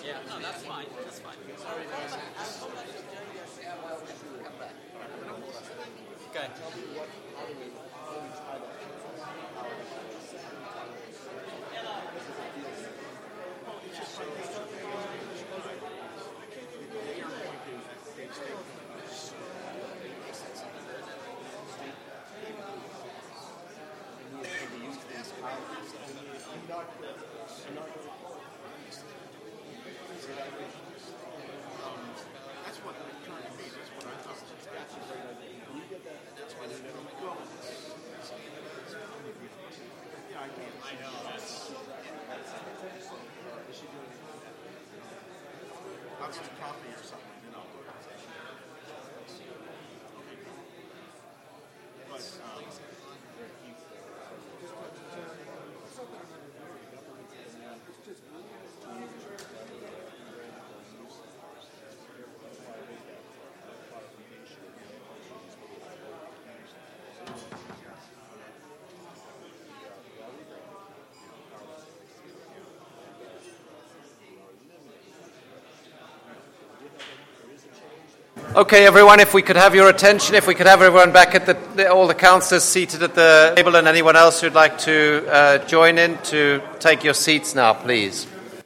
Okay, everyone, if we could have your attention, if we could have everyone back at all the councillors seated at the table, and anyone else who'd like to join in, to take your seats now, please.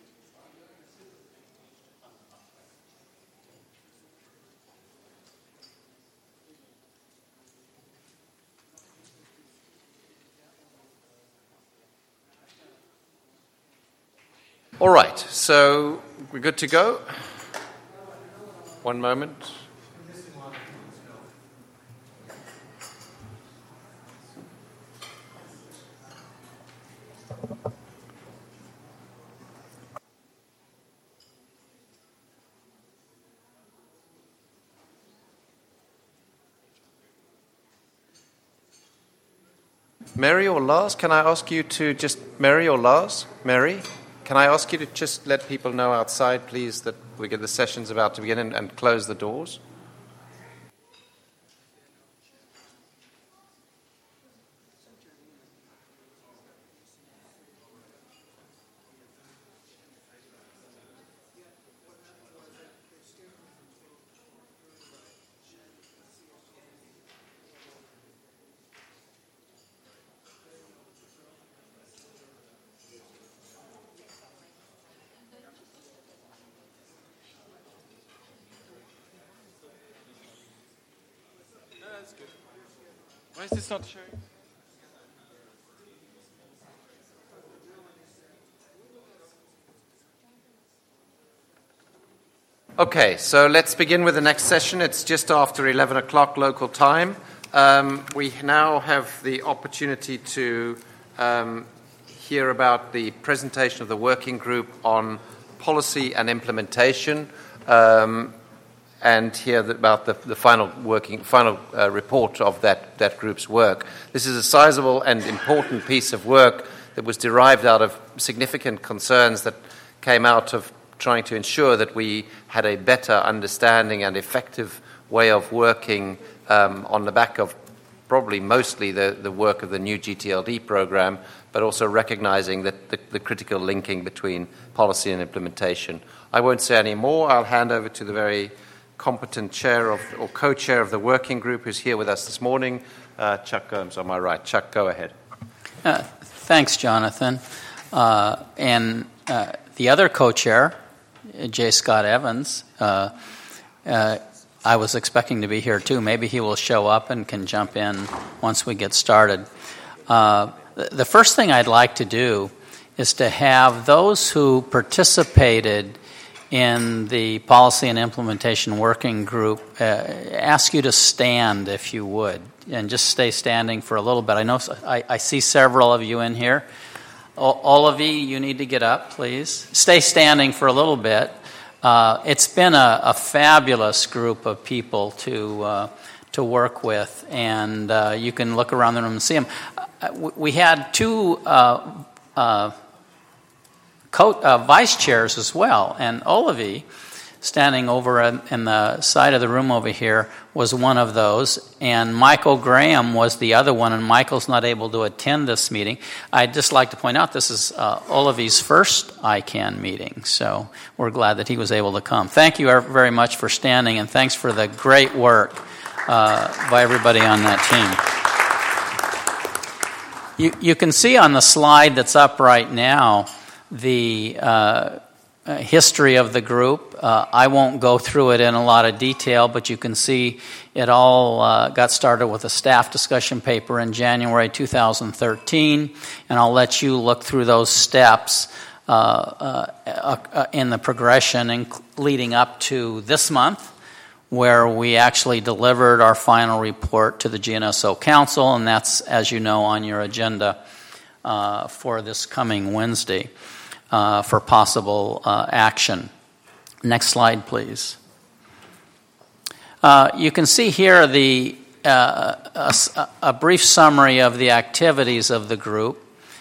All right, so we're good to go. One moment. Mary or Lars, can I ask you to just... Mary or Lars? Mary, can I ask you to just let people know outside, please, that the session's about to begin, and close the doors? Why is this not showing? Okay, so let's begin with the next session. It's just after 11 o'clock local time. We now have the opportunity to hear about the presentation of the working group on policy and implementation, and hear about the final report of that group's work. This is a sizable and important piece of work that was derived out of significant concerns that came out of trying to ensure that we had a better understanding and effective way of working on the back of probably mostly the work of the new GTLD program, but also recognizing that the critical linking between policy and implementation. I won't say any more. I'll hand over to the very competent chair or co-chair of the working group who's here with us this morning, Chuck Gomes on my right. Chuck, go ahead. Thanks, Jonathan. And the other co-chair, J. Scott Evans, I was expecting to be here too. Maybe he will show up and can jump in once we get started. The first thing I'd like to do is to have those who participated in the Policy and Implementation Working Group ask you to stand, if you would, and just stay standing for a little bit. I know I see several of you in here. Olavi, you need to get up, please. Stay standing for a little bit. It's been a fabulous group of people to work with, and you can look around the room and see them. We had two vice chairs as well, and Olavi standing over in the side of the room over here, was one of those, and Michael Graham was the other one, and Michael's not able to attend this meeting. I'd just like to point out this is Olavi's first ICANN meeting, so we're glad that he was able to come. Thank you very much for standing, and thanks for the great work by everybody on that team. You can see on the slide that's up right now the history of the group. I won't go through it in a lot of detail, but you can see it all got started with a staff discussion paper in January 2013, and I'll let you look through those steps in the progression leading up to this month, where we actually delivered our final report to the GNSO Council, and that's, as you know, on your agenda for this coming Wednesday. For possible action. Next slide, please. You can see here a brief summary of the activities of the group,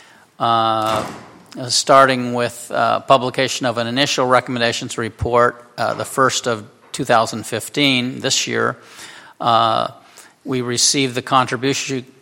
starting with publication of an initial recommendations report, the first of 2015, this year. We received the